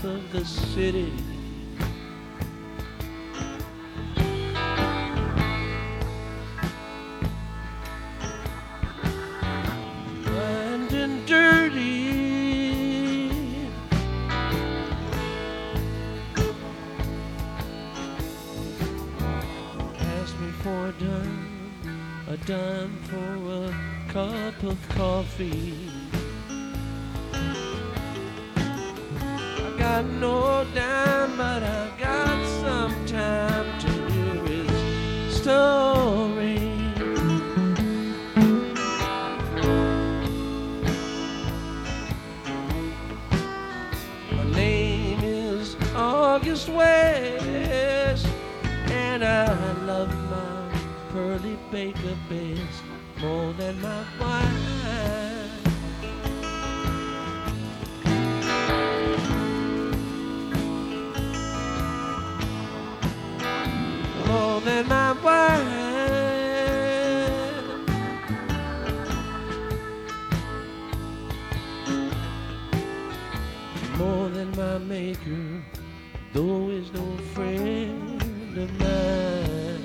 lights of the city. Blind and dirty, ask me for a dime for a cup of coffee. I got no dime, but I got some time to hear his story. My name is August West, and I love my Pearly Baker best more than my wife. More than my wife. More than my maker, though is no friend of mine.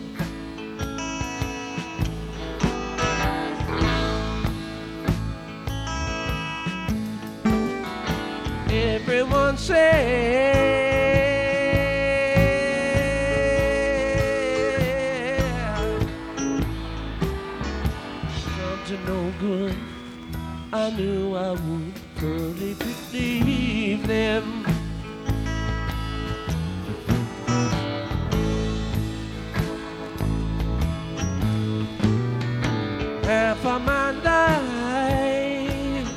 Everyone says to no good. I knew I would fully believe them. Half of my life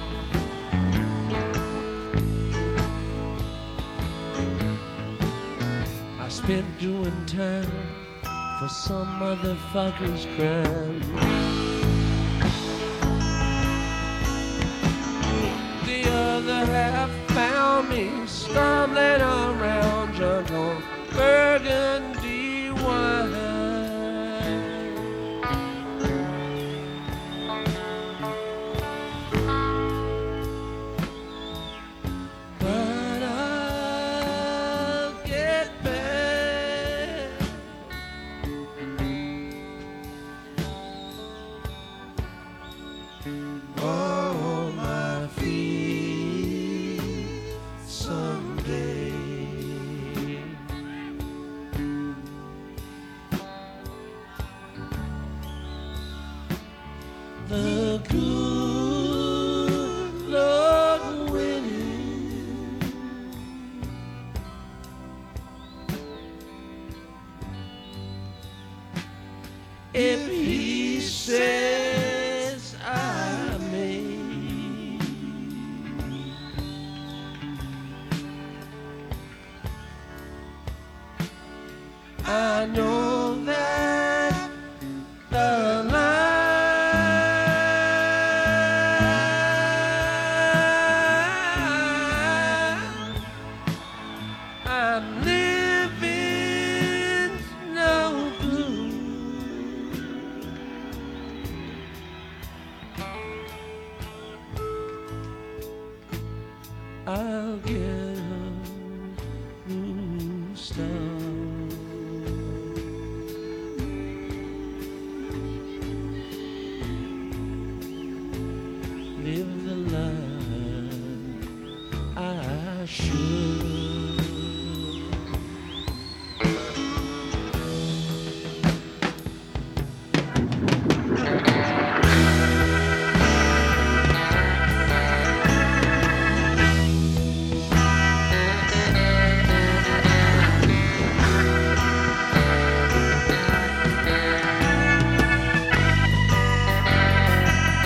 I spent doing time for some motherfucker's crime. The half found me stumbling around drunk on burgundy wine. But I'll get back. On my feet someday. The good Lord willing, if He says I may. I know that the line I'm living's no good. I'll get a new start. Live the life I should.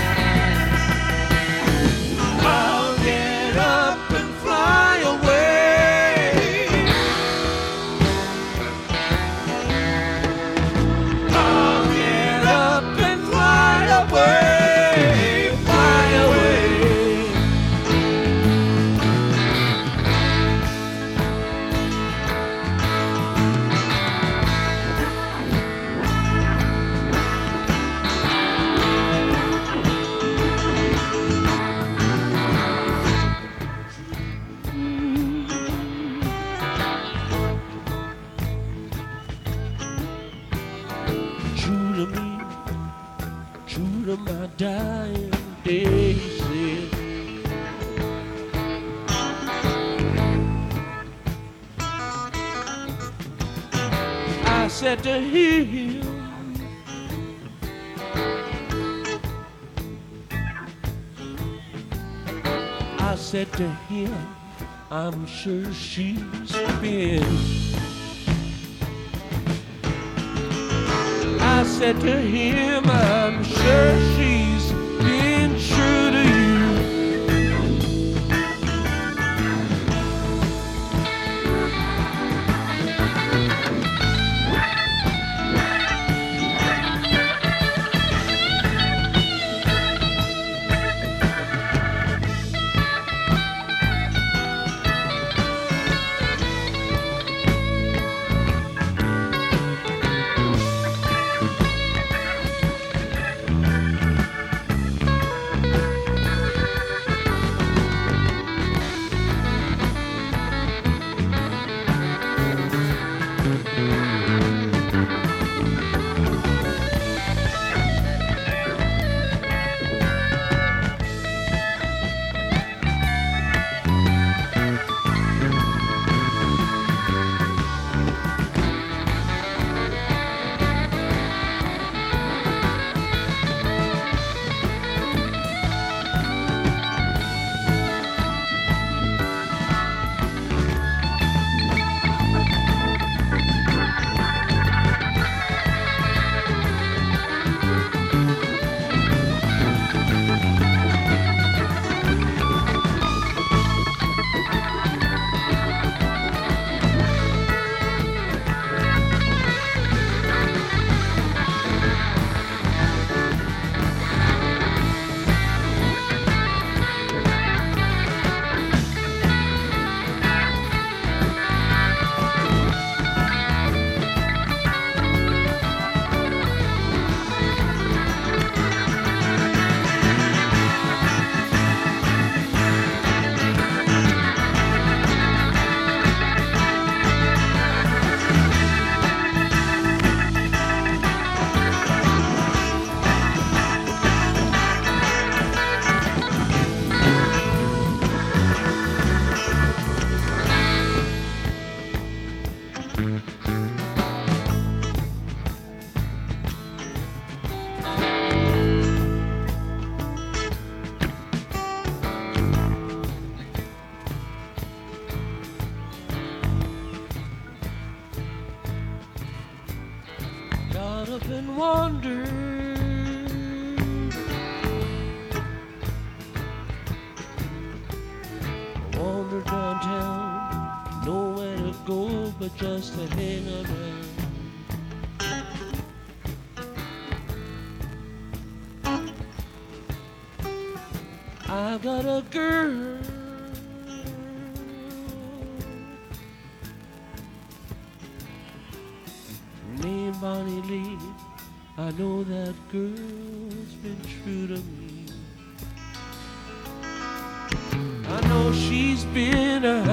I'll get up and fly away. dying daisies. I said to him, I said to him, I'm sure she's been. I said to him, I'm sure she's been true to you. Got up and wandered, wandered downtown, nowhere to go but just to hang around. I got a girl named Bonnie Lee. I know that girl's been true to me. I know she's been a